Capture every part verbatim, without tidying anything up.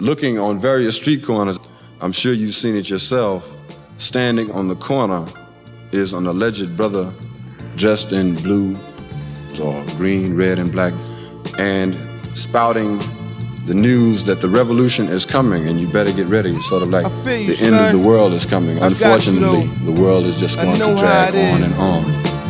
looking on various street corners, I'm sure you've seen it yourself, standing on the corner is an alleged brother dressed in blue or green, red, and black, and spouting the news that the revolution is coming and you better get ready. Sort of like you, the son. end of the world is coming. I Unfortunately, the world is just going to drag on and on.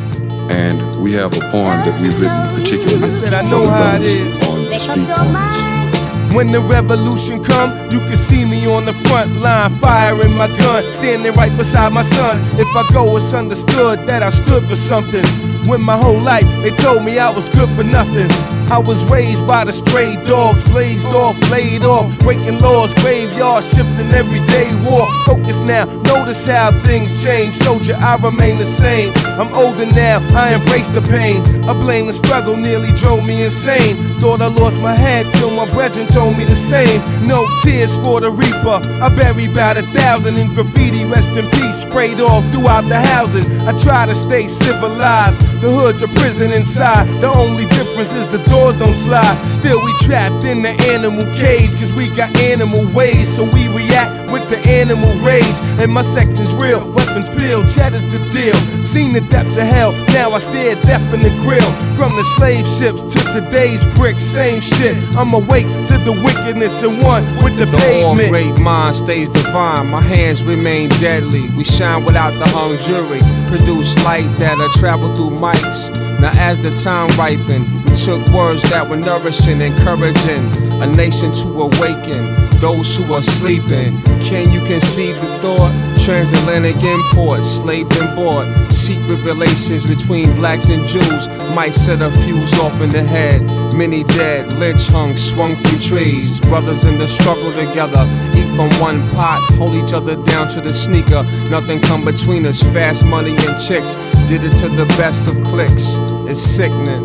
And we have a poem that we've written particularly I said, I know for the how it brothers is. on the street corners. When the revolution come, you can see me on the front line, firing my gun, standing right beside my son. If I go, it's understood that I stood for something. When my whole life, they told me I was good for nothing. I was raised by the stray dogs, blazed off, laid off, breaking laws, graveyard, shifting everyday war. Focus now, notice how things change. Soldier, I remain the same. I'm older now, I embrace the pain. I blame the struggle, nearly drove me insane. Thought I lost my head till my brethren told me the same. No tears for the reaper. I buried about a thousand in graffiti, rest in peace, sprayed off throughout the housing. I try to stay civilized. The hood's a prison inside. The only difference is the doors don't slide. Still we trapped in the animal cage, cause we got animal ways, so we react with the animal rage. And my section's real, weapons peeled, cheddar's the deal. Seen the depths of hell, now I stare death in the grill. From the slave ships to today's bricks, same shit. I'm awake to the wickedness and one with the, the pavement. The all-great mind stays divine, my hands remain deadly. We shine without the hung jury, produce light that'll travel through mics. Now as the time ripened, we took words that were nourishing, encouraging a nation to awaken those who are sleeping. Can you conceive the thought? Transatlantic imports, slaved and bought. Secret relations between blacks and Jews might set a fuse off in the head. Many dead, lynch hung, swung from trees. Brothers in the struggle together, eat from one pot, hold each other down to the sneaker. Nothing come between us, fast money and chicks. Did it to the best of clicks. It's sickening.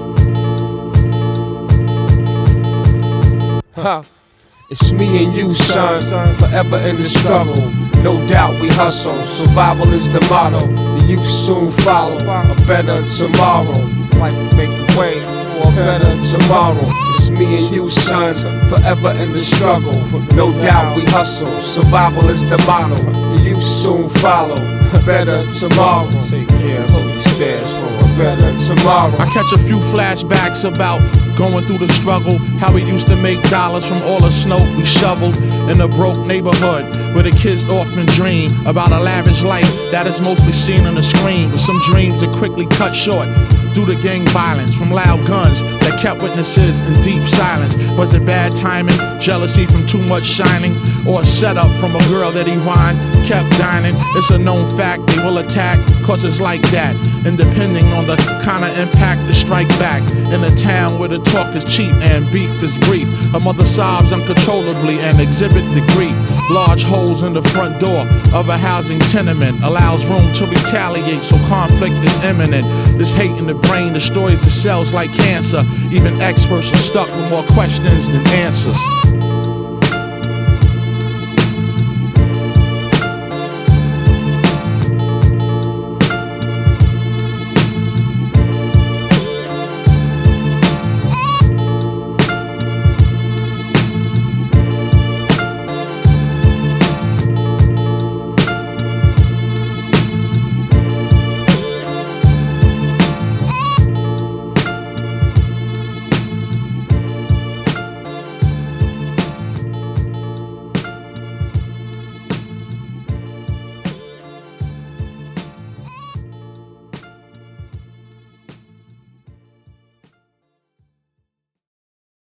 Huh. It's me and you, son, forever in the struggle. No doubt we hustle, survival is the motto. The youth soon follow, a better tomorrow. Like we make the way for a better tomorrow. It's me and you, son, forever in the struggle. No doubt we hustle, survival is the motto. The youth soon follow, a better tomorrow. Take care of who stands for a better tomorrow. I catch a few flashbacks about going through the struggle, how we used to make dollars from all the snow we shoveled in a broke neighborhood where the kids often dream about a lavish life that is mostly seen on the screen, with some dreams that quickly cut short due to gang violence from loud guns that kept witnesses in deep silence. Was it bad timing, jealousy from too much shining, or a setup from a girl that he whined, kept dining? It's a known fact they will attack, cause it's like that. And depending on the kind of impact they strike back. In a town where the talk is cheap and beef is brief, a mother sobs uncontrollably and exhibit the grief. Large holes in the front door of a housing tenement allows room to retaliate, so conflict is imminent. This hate in the brain destroys the cells like cancer. Even experts are stuck with more questions than answers.